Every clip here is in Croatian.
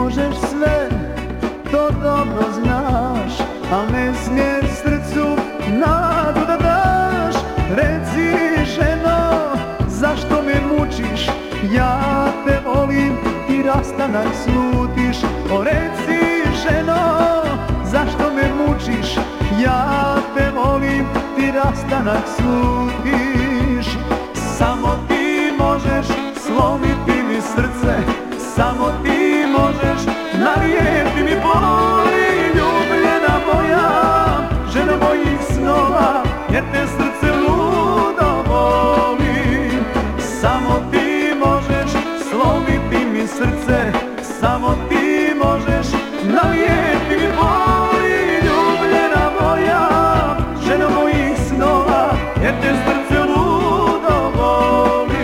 možeš sve, to dobro znaš, al ne smiješ srcu nadu da daš. Reci ženo, zašto me mučiš, ja te volim i rastanak slutiš. O reci ženo, zašto me mučiš, ja te volim, ti rastanak slutiš. Samo ti možeš slomiti mi srce, samo ti možeš nalijeti mi boli. Ljubljena moja, ženo mojih snova, jer te srce ludo voli. Samo ti možeš slomiti mi srce, samo ti možeš nalijeti mi boli. Ljubljena moja, ženo mojih snova, jer te srce ludo voli.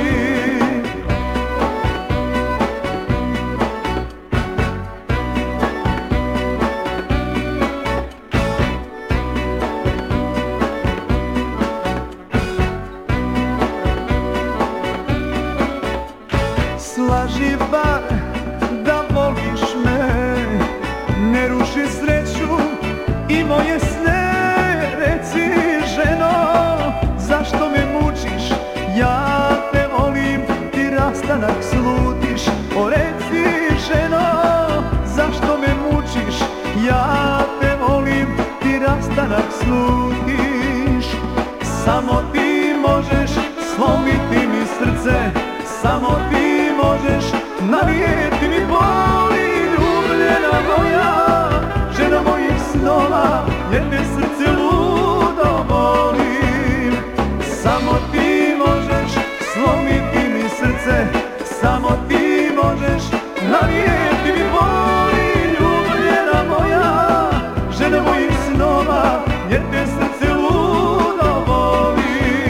Slaži bar da voliš me, ne ruši sreću i moje sne. Reci ženo, zašto me mučiš, ja te volim, ti rastanak slutiš. O reci ženo, zašto me mučiš, ja te volim, ti rastanak slutiš. Samo ti možeš slomiti mi srce, samo ti možeš nalijeti mi boli. Ljubljena moja, žena mojih snova, jer te srce ludo voli. Samo ti možeš slomiti mi srce, samo ti možeš nalijeti mi boli. Ljubljena moja, žena mojih snova, jer te srce ludo voli.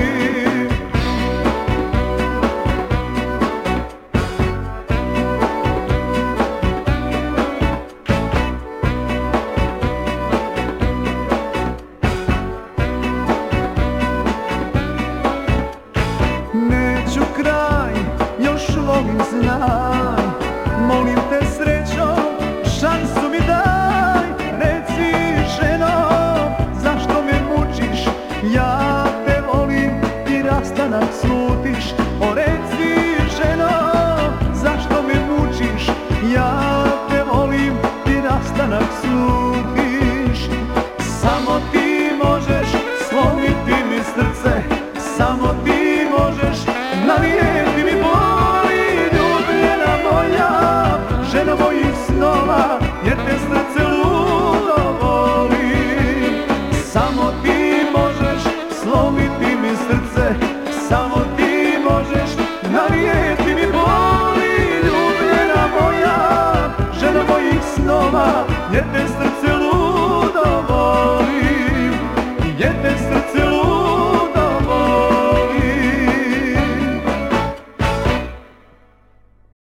Neću kraj, još volim, znaj, molim te srećo, šansu mi daj. Reci ženo, zašto me mučiš, ja te volim, ti rastanak slutiš. O reci ženo, zašto me mučiš, ja te volim, ti rastanak slutiš. Samo ti možeš slomiti mi srce, samo ti možeš nalijeti mi boli. Ljubljena moja, ženo mojih snova, jer te srce ludo voli. Samo ti možeš slomiti mi srce, samo ti možeš nalijeti mi boli. Ljubljena moja, ženo mojih snova, jer te